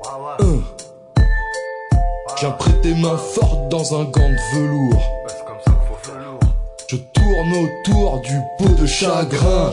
Viens prêter main forte dans un gant de velours. Je tourne autour du pot de chagrin.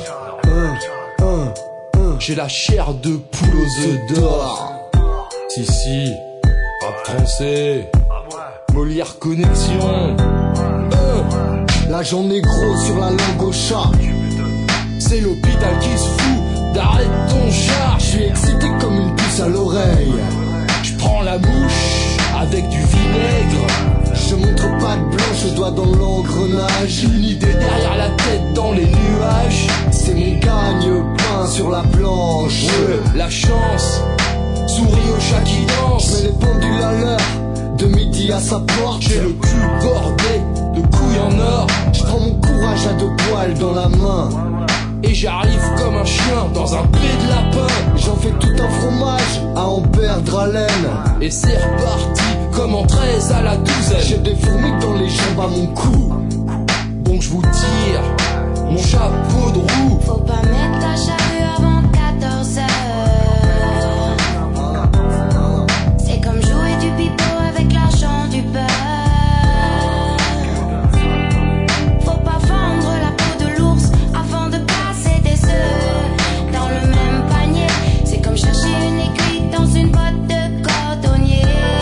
J'ai la chair de poule aux œufs d'or. Si, rap français, Molière connexion. Là j'en ai gros sur la langue au chat. C'est l'hôpital qui se fout d'arrête ton chat. Je suis excité comme une puce à l'oreille. Je prends la mouche avec du vinaigre. Je montre pas de blanche, je dois dans l'engrenage. Une idée derrière la tête dans les nuages. C'est mon gagne-pain sur la planche. Ouais, la chance sourit au chat qui danse. Je mets les pendules à l'heure, de midi à sa porte. J'ai le cul bordé de couilles en or. Je prends mon courage à deux poils dans la main. Et j'arrive comme un chien dans un pied de lapin. J'en fais tout un fromage à en perdre haleine. Et c'est reparti comme en 13 à la douzaine. J'ai des fourmis dans les jambes à mon cou. Donc je vous tire mon chapeau de roue. Faut pas mettre la charrue avant 14 heures. C'est comme jouer du pipeau avec l'argent du beurre. Faut pas vendre la peau de l'ours avant de casser des œufs dans le même panier. C'est comme chercher une aiguille dans une botte de cordonnier.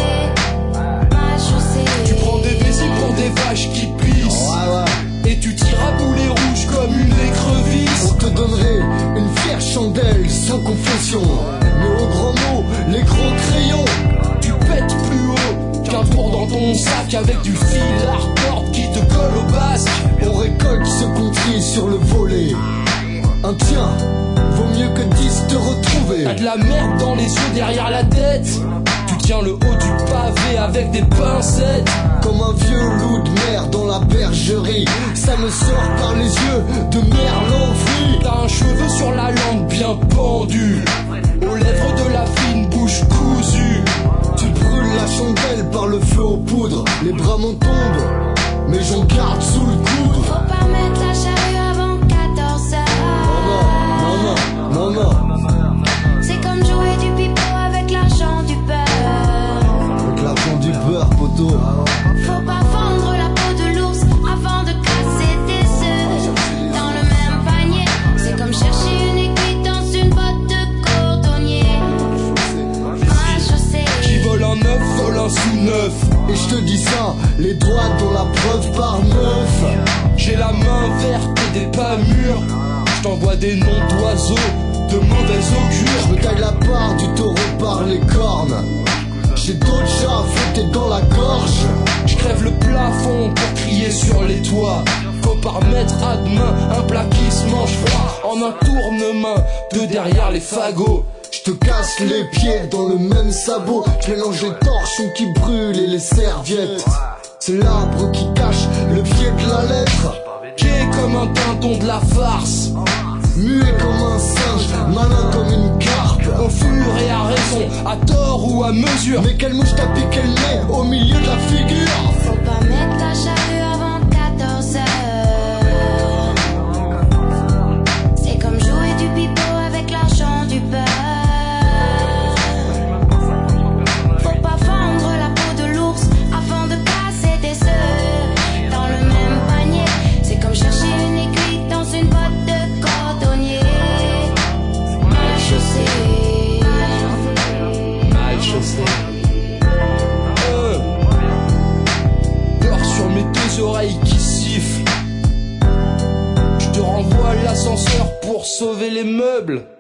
Mal chaussée. Tu prends des vessies pour des vaches qui pissent. Et tu tires à boulet rouge comme une écrevisse. On te donnerait une fière chandelle sans confession. Mais au grand mot, les gros crayons. Tu pètes plus haut qu'un tour dans ton sac avec du fil à retordre qui te colle au basque. On récolte ce qu'on trie sur le volet. Un tien vaut mieux que 10 te retrouver. T'as de la merde dans les yeux derrière la tête. Tu tiens le haut du pavé avec des pincettes. Comme un vieux loup de mer dans la bergerie. Ça me sort par les yeux de merlan-frit. T'as un cheveu sur la langue bien pendu, aux lèvres de la fine bouche cousue. Tu brûles la chandelle par le feu aux poudres. Les bras m'en tombent, mais j'en garde sous le coude. Faut pas mettre la charrue avant 14 heures. Non. C'est comme jouer du pipeau avec l'argent du beurre. Avec l'argent du beurre, poteau. Faut pas vendre la peau de l'ours avant de casser des œufs dans le même panier. C'est comme chercher une aiguille dans une botte de cordonnier. Mal chaussée. Qui vole un œuf, vole un sous-neuf. Et je te dis ça, les doigts dans la preuve par 9. J'ai la main verte et des pas mûrs. Je t'envoie des noms d'oiseaux de mauvais augure. Je me taille la part du taureau par les cornes. J'ai d'autres chats fouettés dans la gorge. Je crève le plafond pour crier sur les toits. Faut pas remettre à demain un plat qui se mange froid en un tourne-main de derrière les fagots. Je te casse les pieds dans le même sabot. Je mélange les torchons qui brûlent et les serviettes. C'est l'arbre qui cache le pied de la lettre. J'ai comme un dindon de la farce, Muet comme un singe, malin comme une carpe. au fur et à raison, à tort ou à mesure. Mais quelle mouche t'a piqué le nez au milieu de la figure. Faut pas mettre la charrue avant 14 heures. C'est comme jouer du pipeau avec l'argent du beurre. Faut pas vendre la peau de l'ours avant de casser des œufs dans le même panier. C'est comme chercher une aiguille dans une botte de cordonnier. Mal chaussée. Mal chaussé. Beurre sur mes deux oreilles qui sifflent. Je te renvoie l'ascenseur pour sauver les meubles.